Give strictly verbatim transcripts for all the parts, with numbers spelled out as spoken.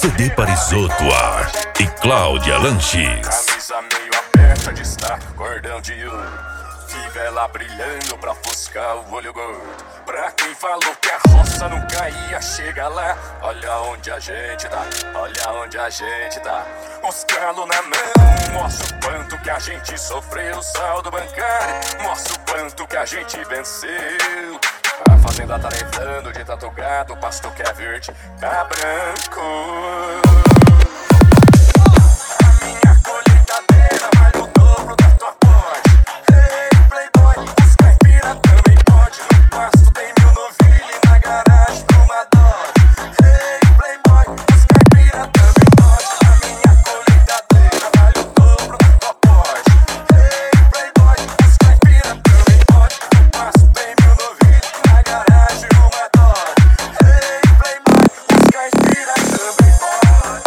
C D Parisoto Ar e Cláudia Lanches. Camisa meio aberta, destaca o cordão de ouro. Fivela brilhando pra ofuscar o olho gordo. Pra quem falou que a roça não caía, chega lá. Olha onde a gente tá, olha onde a gente tá. Os calos na mão, mostra o quanto que a gente sofreu. O saldo bancário, mostra o quanto que a gente venceu. A fazenda tá levando de tanto gado, o pasto que é verde tá branco. A minha colheitadeira vale o dobro da tua porte. Ei, playboy, os caipira também pode. No pasto tem mil novilha e na garagem uma dose. Ei, playboy, os caipira também pode. A minha colheitadeira vale o dobro da tua porte. Ei, playboy, os caipira também pode. No pasto tem mil novilha e na garagem uma dose. Ei, playboy, os caipira também pode.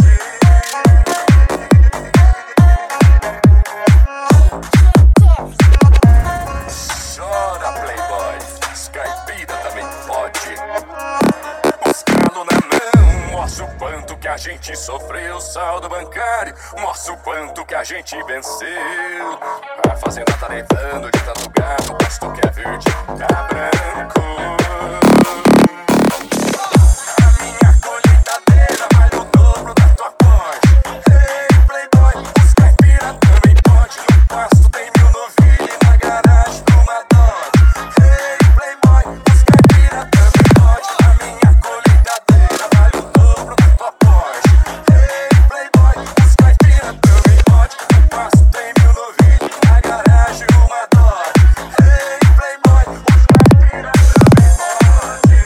Chora, playboy, os caipira também pode. Os calos na mão, mostra o quanto que a gente sofreu. Saldo bancário, mostra o quanto que a gente venceu. A fazenda tá levando de tanto gado, o pasto que é verde tá branco. A minha colheitadeira vale o dobro da tua porte. Ei, playboy, os caipira também pode. No pasto tem mil novilha e na garagem uma dose. Ei, playboy, os caipira também pode. A minha colheitadeira vale o dobro da tua porte. Ei, playboy, os caipira também pode. No pasto tem mil novilha e na garagem uma dose. Ei, playboy, os caipira também pode.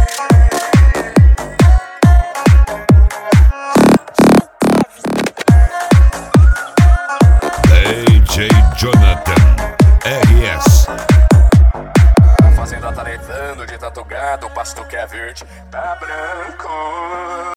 D J Jonathan R S. A fazenda tá levando de tanto gado, o pasto que é verde tá branco.